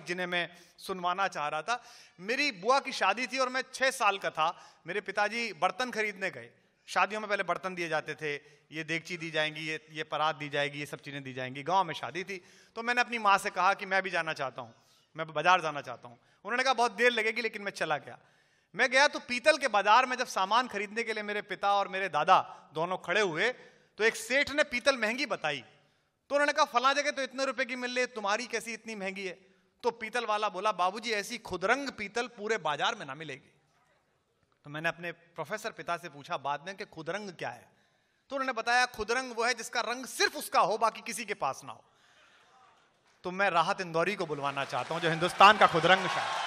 जिन्हें मैं सुनवाना चाह रहा था। मेरी बुआ की शादी थी और मैं 6 साल का था। मेरे पिताजी बर्तन खरीदने गए। शादियों में पहले बर्तन दिए जाते थे, ये देगची दी जाएंगी, ये परात दी जाएगी, ये सब चीजें दी जाएंगी। गांव में शादी थी, तो मैंने अपनी माँ से कहा कि मैं भी जाना चाहता हूँ, मैं बाजार जाना चाहता हूँ। उन्होंने कहा बहुत देर लगेगी, लेकिन मैं चला गया। मैं गया तो पीतल के बाजार में जब सामान खरीदने के लिए मेरे पिता और मेरे दादा दोनों खड़े हुए, तो एक सेठ ने पीतल महंगी बताई। तो उन्होंने कहा फला जगह तो इतने रुपए की मिल रही है, तुम्हारी कैसी इतनी महंगी है? तो पीतल वाला बोला, बाबूजी ऐसी खुदरंग पीतल पूरे बाजार में ना मिलेगी। तो मैंने अपने प्रोफेसर पिता से पूछा बाद में कि खुदरंग क्या है? तो उन्होंने बताया खुदरंग वो है जिसका रंग सिर्फ उसका हो, बाकी किसी के पास ना हो। तो मैं राहत इंदौरी को बुलवाना चाहता हूं, जो हिंदुस्तान का खुदरंग शायर।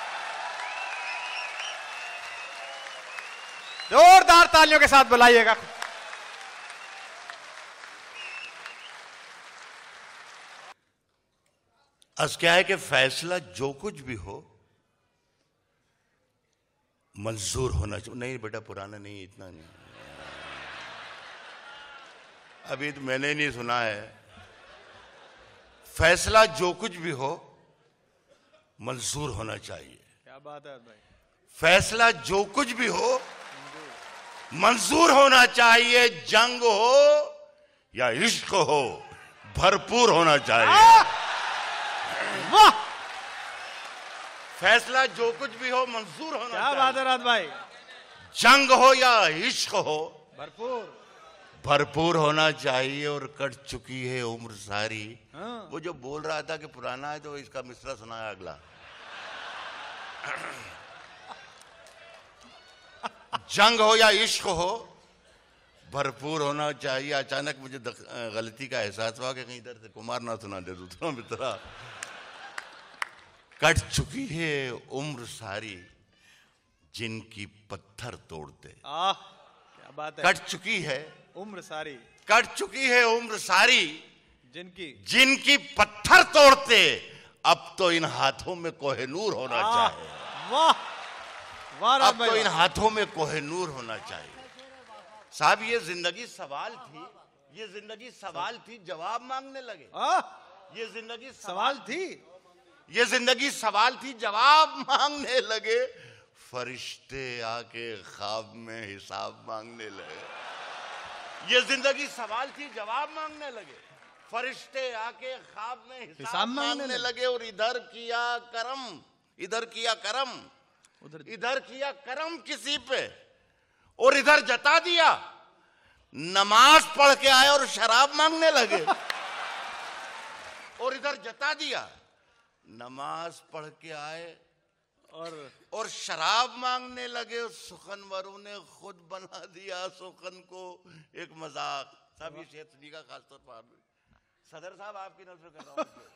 जोरदार तालियों के साथ बुलाइएगा। आज क्या है कि फैसला जो कुछ भी हो मंजूर होना चाहिए। नहीं बेटा पुराना नहीं, इतना नहीं, अभी तो मैंने नहीं सुना है। फैसला जो कुछ भी हो मंजूर होना चाहिए। क्या बात है भाई? फैसला जो कुछ भी हो मंजूर होना चाहिए। जंग हो या इश्क हो भरपूर होना चाहिए। वाह! फैसला जो कुछ भी हो मंजूर होना चाहिए। क्या बात है राज भाई? जंग हो या इश्क हो भरपूर होना चाहिए। और कट चुकी है उम्र सारी। हाँ। वो जो बोल रहा था कि पुराना है, तो इसका मिसरा सुनाया अगला। जंग हो या इश्क हो भरपूर होना चाहिए। अचानक मुझे गलती का एहसास हुआ कि कहीं इधर से कुमार ना सुना दे दूसरा मित्रा। कट चुकी है उम्र सारी जिनकी पत्थर तोड़ते। क्या बात है? कट चुकी है उम्र सारी, कट चुकी है उम्र सारी जिनकी पत्थर तोड़ते। अब तो इन हाथों में कोहिनूर होना चाहिए। वाह वाह राज अब भाई, तो इन हाथों में कोहिनूर होना चाहिए। साहब ये जिंदगी सवाल थी, ये जिंदगी सवाल थी, जवाब मांगने लगे। ये जिंदगी सवाल थी, ये जिंदगी सवाल थी, जवाब मांगने लगे। फरिश्ते आके ख्वाब में हिसाब मांगने लगे। ये जिंदगी सवाल थी, जवाब मांगने लगे। फरिश्ते आके ख्वाब में हिसाब मांगने लगे। और इधर किया करम, इधर किया करम, इधर किया करम किसी पे और इधर जता दिया। नमाज पढ़ के आए और शराब मांगने लगे। और इधर जता दिया, नमाज पढ़ के आए और शराब मांगने लगे। सुखनवरों ने खुद बना दिया सुखन को एक मजाक। साहब ये शेर सुनिएगा खासतौर पर। सदर साहब आपकी नजर कर रहा हूं।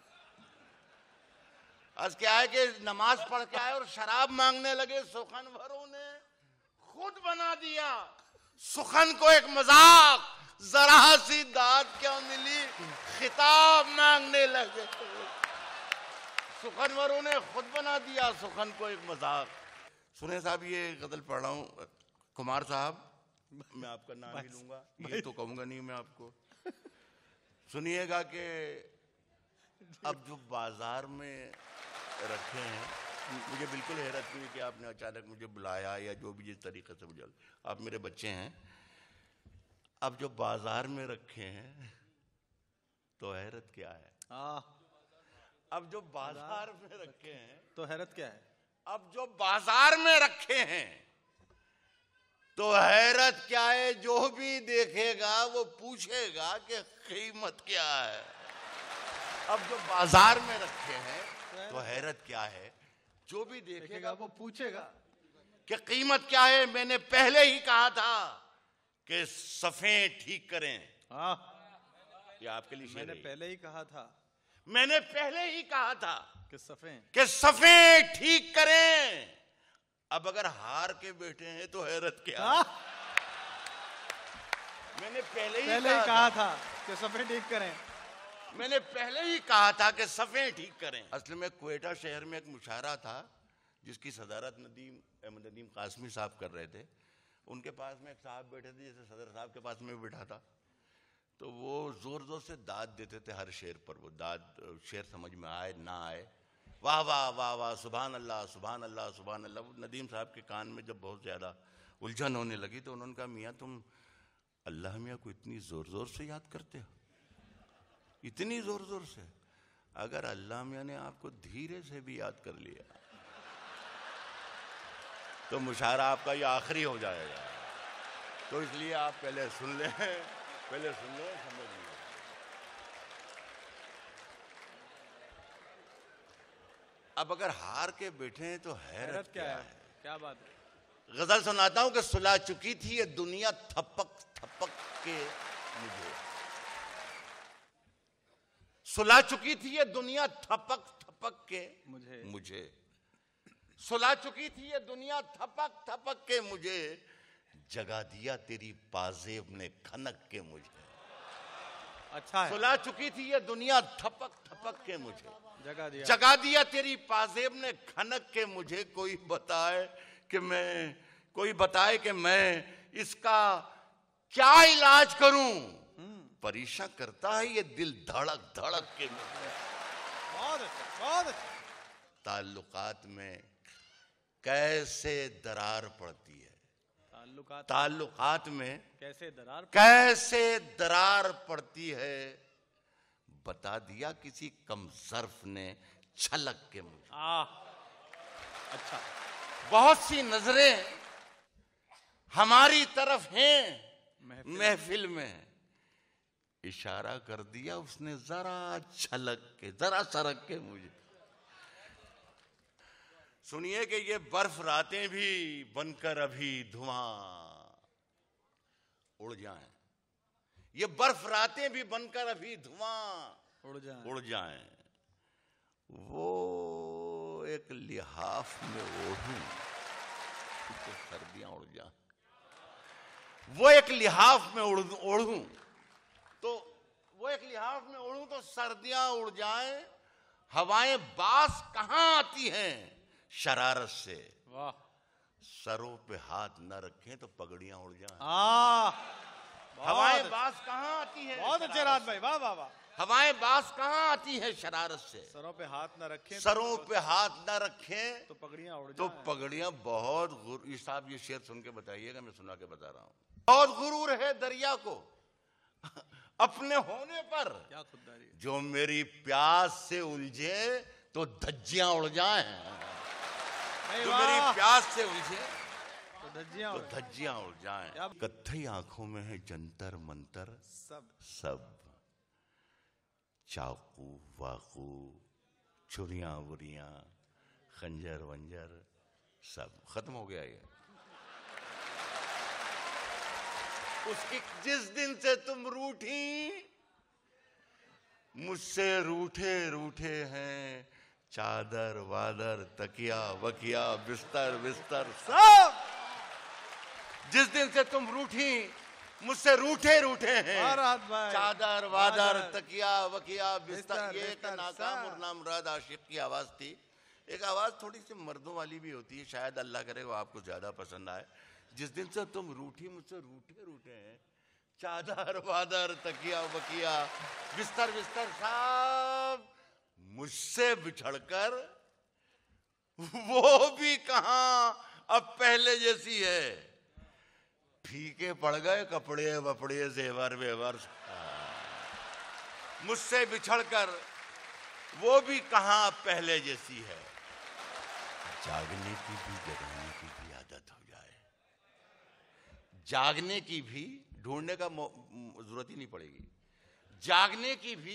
आज क्या है कि नमाज पढ़ के आए और शराब मांगने लगे। सुखनवरों ने खुद बना दिया सुखन को एक मजाक। जरा सी दाद क्या मिली, खिताब मांगने लगे। सुखनवरों ने खुद बना दिया सुखन को एक मजाक। सुने साहब ये गजल पढ़ रहा हूं। कुमार साहब, मैं आपका नाम ही लूंगा, ये तो कहूंगा नहीं मैं आपको। सुनिएगा कि अब जो बाजार में रखे हैं, मुझे बिल्कुल हैरत हुई कि आपने अचानक मुझे बुलाया या जो भी जिस तरीके से मुझे, आप मेरे बच्चे हैं। अब जो बाजार में रखे हैं तो हैरत क्या है? अब जो बाजार में रखे हैं तो हैरत क्या है? अब जो बाजार में रखे हैं तो हैरत क्या है? जो भी देखेगा वो पूछेगा कि कीमत क्या है। अब जो बाजार में रखे हैं तो हैरत क्या है? जो भी देखेगा वो पूछेगा कि कीमत क्या है। मैंने पहले ही कहा था कि सफ़ें ठीक करें। ये आपके लिए मैंने पहले ही कहा था, मैंने पहले ही कहा था कि सफ़ें ठीक करें। अब अगर हार के बैठे हैं तो हैरत क्या? मैंने पहले ही कहा था कि सफ़ें ठीक करें। मैंने पहले ही कहा था कि सफ़ें ठीक करें। असल में क्वेटा शहर में एक मुशायरा था जिसकी सदारत नदीम कासमी साहब कर रहे थे। उनके पास में एक साहब बैठे थे, जैसे सदर साहब के पास में बैठा था। तो वो जोर जोर से दाद देते थे हर शेर पर। वो दाद शेर समझ में आए ना आए वाह वाह वाह वाह, सुभान अल्लाह सुभान अल्लाह सुभान अल्लाह। नदीम साहब के कान में जब बहुत ज़्यादा उलझन होने लगी तो उन्होंने कहा, मियाँ तुम अल्लाह मियाँ को इतनी ज़ोर ज़ोर से याद करते हो, इतनी ज़ोर ज़ोर से? अगर अल्लाह मियाँ ने आपको धीरे से भी याद कर लिया तो मुशायरा आपका ये आखिरी हो जाएगा। तो इसलिए आप पहले सुन लें, पहले सुन लें, समझ लीजिए। अब अगर हार के बैठे हैं तो हैरत क्या है? क्या बात है। गजल सुनाता हूं कि सुला चुकी थी ये दुनिया थपक थपक के मुझे, सुला चुकी थी ये दुनिया थपक थपक के मुझे, सुला चुकी थी ये दुनिया थपक थपक के मुझे, जगा दिया तेरी पाजेब ने खनक के मुझे। अच्छा है। सुला चुकी थी ये दुनिया थपक थपक के मुझे, जगा दिया तेरी पाजेब ने खनक के मुझे। कोई बताए कि मैं इसका क्या इलाज करूं, परेशान करता है ये दिल धड़क धड़क के मुझे। बहुत अच्छा, बहुत अच्छा। ताल्लुकात में कैसे दरार पड़ती है, ताल्लुकात में कैसे दरार पड़ती है, बता दिया किसी कम ज़र्फ ने छलक के मुझे। अच्छा। बहुत सी नजरें हमारी तरफ हैं महफिल में, इशारा कर दिया उसने जरा छलक के, जरा सरक के मुझे। सुनिए कि ये बर्फ रातें भी बनकर अभी धुआं उड़ जाएं, ये बर्फ रातें भी बनकर अभी धुआं उड़ जाएं, वो एक लिहाफ में ओढ़ूं तो सर्दियां उड़ जाएं, वो एक लिहाफ में ओढ़ूं तो सर्दियां उड़ जाएं। हवाएं बास कहां आती हैं शरारत से, वाह। सरों पे हाथ न रखें तो पगड़ियां उड़ जाएं। हवाएं बास कहां आती हैं? बहुत अच्छे रात भाई, वाह वाह वाह। हवाएं बास कहां आती हैं शरारत से, सरों पे हाथ न रखें, सरों पे हाथ न रखें तो पगड़ियां उड़ जाएं। तो पगड़ियां बहुत ये साहब ये शेर सुन के बताइएगा, मैं सुना के बता रहा हूं। बहुत गुरूर है दरिया को अपने होने पर, क्या खुददारी। जो मेरी प्यास से उलझे तो धज्जियां उड़ जाएं, जो मेरी प्यास से उलझे तो धज्जियां उड़ जाएं। कत्थई आंखों में है जंतर मंतर सब, चाकू वाकू छुरियां वुरियां खंजर वंजर सब खत्म हो गया। ये उसकी जिस दिन से तुम रूठी, मुझसे रूठे रूठे हैं चादर वादर तकिया वकिया बिस्तर बिस्तर सब। जिस दिन से तुम रूठी, मुझसे रूठे रूठे हैं चादर वादर तकिया वकिया बिस्तर। ये एक नाकाम और नामुराद आशिक की आवाज थी। एक आवाज थोड़ी सी मर्दों वाली भी होती है, शायद अल्लाह करे वो आपको ज्यादा पसंद आए। जिस दिन से तुम रूठी, मुझसे रूठे रूठे हैं चादर वादर तकिया वकिया बिस्तर बिस्तर सब, मुझसे बिछड़कर वो भी कहां अब पहले जैसी है। फीके पड़ गए कपड़े वपड़े जेवर वेवर, मुझसे बिछड़कर वो भी कहां पहले जैसी है। जागने की भी जगाने की भी आदत हो जाए, जागने की भी, ढूंढने का जरूरत ही नहीं पड़ेगी, जागने की भी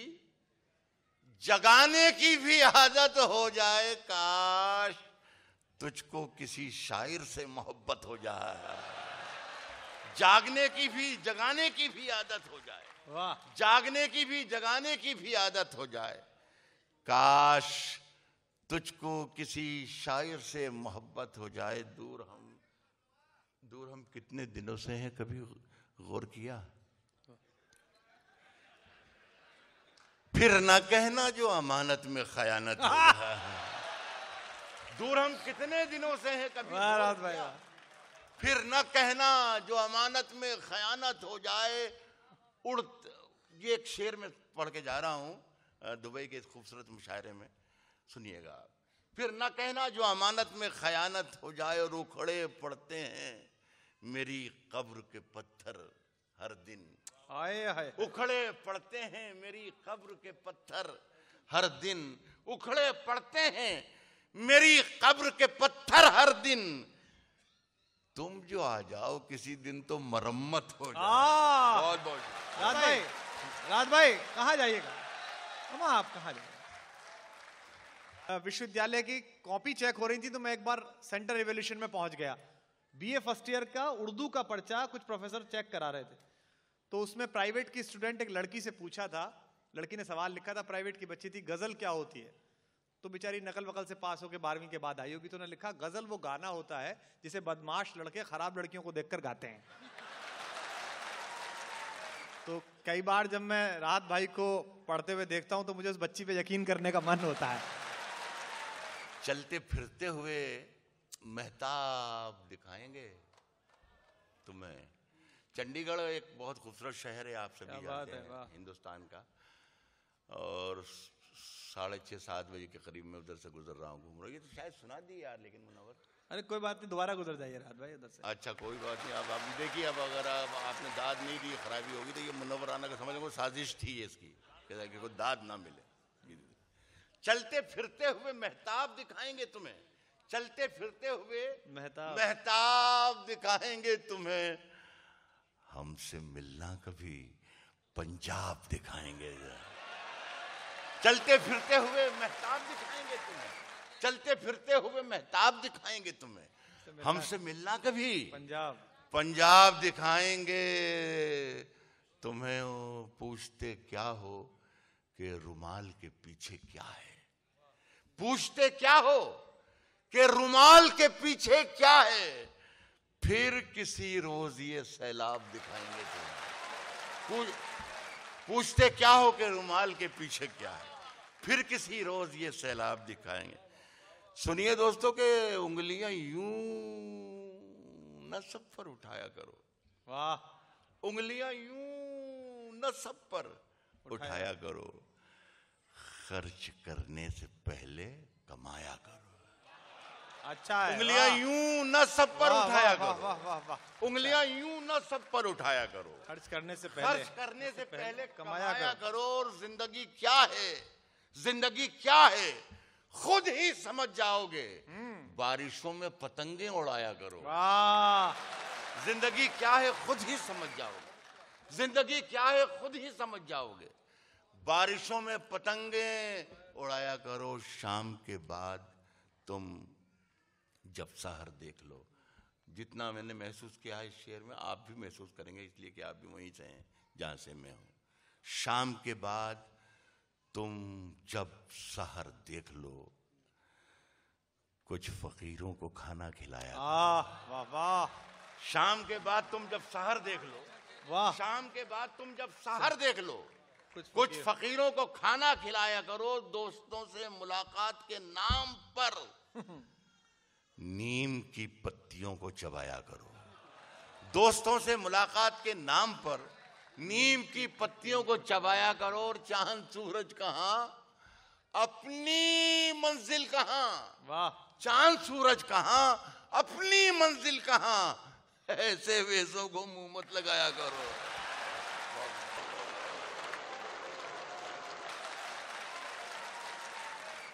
जगाने की भी आदत हो जाए। काश तुझको किसी शायर से मोहब्बत हो जाए। जागने की भी जगाने की भी आदत हो जाए, वाह। जागने की भी जगाने की भी आदत हो जाए। काश तुझको किसी शायर से मोहब्बत हो जाए। दूर हम कितने दिनों से हैं, कभी गौर किया? फिर ना कहना जो अमानत में खयानत हो रहा है। दूर हम कितने दिनों से हैं, कभी गौर किया? फिर न कहना जो अमानत में खयानत हो जाए। ये एक शेर में पढ़ के जा रहा हूं दुबई के इस खूबसूरत मुशायरे में, सुनिएगा आप। फिर न कहना जो अमानत में खयानत हो जाए, और उखड़े पड़ते हैं मेरी कब्र के पत्थर हर दिन। आए हाय, उखड़े पड़ते हैं मेरी कब्र के पत्थर हर दिन, उखड़े पड़ते हैं मेरी कब्र के पत्थर हर दिन। तुम जो आ जाओ किसी दिन तो मरम्मत हो जाए। बहुत बहुत राज भाई कहाँ जाइएगा? अम्मा आप कहाँ जाइएगा? विश्वविद्यालय की कॉपी चेक हो रही थी तो मैं एक बार सेंटर इवैल्यूएशन में पहुंच गया। बीए फर्स्ट ईयर का उर्दू का पर्चा कुछ प्रोफेसर चेक करा रहे थे, तो उसमें प्राइवेट की स्टूडेंट एक लड़की से पूछा था, लड़की ने सवाल लिखा था, प्राइवेट की बच्ची थी, गजल क्या होती है? तो बेचारी नकल वकल से पास होकर 12वीं के बाद आई होगी, तो उन्होंने लिखा गजल वो गाना होता है जिसे बदमाश लड़के खराब लड़कियों को देखकर गाते हैं। तो कई बार जब मैं राहत भाई को पढ़ते हुए देखता हूं तो मुझे उस बच्ची पे यकीन करने का मन होता है। चलते फिरते हुए मेहताब दिखाएंगे तुम्हें। चंडीगढ़ एक बहुत खूबसूरत शहर है, आप सभी जानते हैं, हिंदुस्तान का। और 6:30-7 बजे के करीब में उधर से गुजर रहा हूँ, घूम रहा हूँ। ये तो शायद सुना दी यार, लेकिन मुनव्वर, अरे कोई बात नहीं, दोबारा गुजर जाइए राहत भाई उधर से। अच्छा कोई बात नहीं। अब देखिए, अब अगर आपने दाद नहीं दी, खराबी होगी, तो ये मुनव्वर आना का समझ लो साजिश थी इसकी, कि कोई दाद ना मिले। चलते फिरते हुए मेहताब दिखाएंगे तुम्हें, चलते फिरते हुए मेहताब दिखाएंगे तुम्हें। हमसे मिलना कभी पंजाब दिखाएंगे। चलते फिरते हुए मेहताब दिखाएंगे तुम्हें, चलते फिरते हुए मेहताब दिखाएंगे तुम्हें। हमसे मिलना कभी पंजाब दिखाएंगे तुम्हें। पूछते क्या हो कि रुमाल के पीछे क्या है, पूछते क्या हो कि रुमाल के पीछे क्या है। फिर किसी रोज ये सैलाब दिखाएंगे तुम्हें। पूछते क्या हो कि रुमाल के पीछे क्या है, फिर किसी रोज ये सैलाब दिखाएंगे। सुनिए दोस्तों के उंगलियां यूं न सब पर उठाया करो। वाह। उंगलियां यूं न सब पर उठाया करो। खर्च करने से पहले कमाया करो। अच्छा है। उंगलियां यूं न सब पर उठाया करो। उंगलियां यूं न सब पर उठाया करो। खर्च करने से पहले कमाया करो। और जिंदगी क्या है, जिंदगी क्या है खुद ही समझ जाओगे। बारिशों में पतंगे उड़ाया करो। जिंदगी क्या है खुद ही समझ जाओगे। जिंदगी क्या है खुद ही समझ जाओगे। बारिशों में पतंगे उड़ाया करो। शाम के बाद तुम जब सहर देख लो। जितना मैंने महसूस किया है इस शेर में, आप भी महसूस करेंगे, इसलिए कि आप भी वहीं से हैं जहां से मैं हूं। शाम के बाद तुम जब सहर देख लो, कुछ फकीरों को खाना खिलाया। वाह वाह। शाम के बाद तुम जब सहर देख लो, वाह। शाम के बाद तुम जब सहर देख लो, कुछ फकीरों को खाना खिलाया करो। दोस्तों से मुलाकात के नाम पर नीम की पत्तियों को चबाया करो। दोस्तों से मुलाकात के नाम पर नीम की पत्तियों को चबाया करो। और चांद सूरज कहां, अपनी मंजिल कहां। वाह। चांद सूरज कहां, अपनी मंजिल कहां। ऐसे वेशों को मुंह मत लगाया करो।